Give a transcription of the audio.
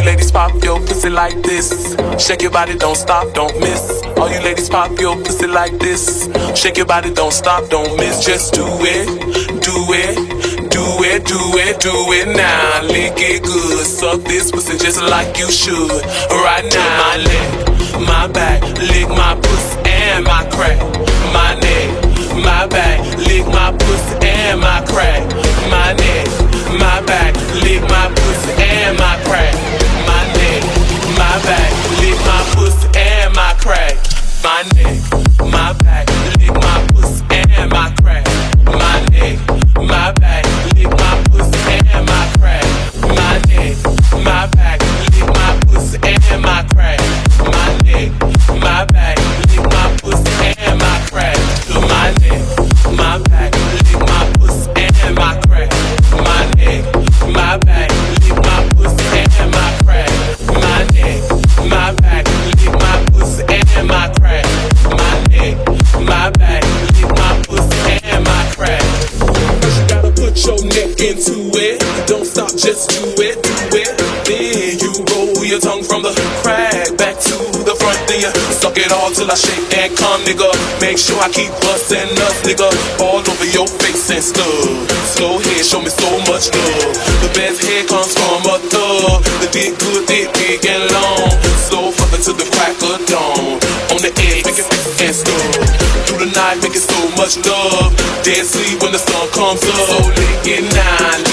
ladies pop your pussy like this. Shake your body, don't stop, don't miss. All you ladies pop your pussy like this. Shake your body, don't stop, don't miss. Just do it, do it, do it, do it, do it now. Lick it good, suck this pussy just like you should. Right now, my leg, my back, lick my pussy and my crack. My neck, my back, lick my pussy and my crack. My neck, my back, lick my pussy and my crack. My neck, my back, lick my pussy and my crack. My neck, my back, lick my pussy and my crack. My neck, my back, lick my pussy and my crack. My neck, my back, lick my pussy and my crack. My neck, my back, lick my pussy and my crack. My neck, my back, lick my pussy and my crack. My neck, my back, lick my pussy and my crack. My neck, my back, lick my pussy and my crack. My neck, my back, lick my pussy and my crack. First you gotta put your neck into it. Don't stop, just do it, do it. Then you roll your tongue from the crack back to the front. Then you suck it all till I shake and come, nigga. Make sure I keep bustin' nuts, nigga. All over your face and stuff. Slow head, show me so much love. The best head comes from a thug. The dick good, dick big and long. Slow fuckin' to the crack of dawn. On the edge, make it and stuff. Through the night, making so much love. Dead sleep when the sun comes up. So lick it now,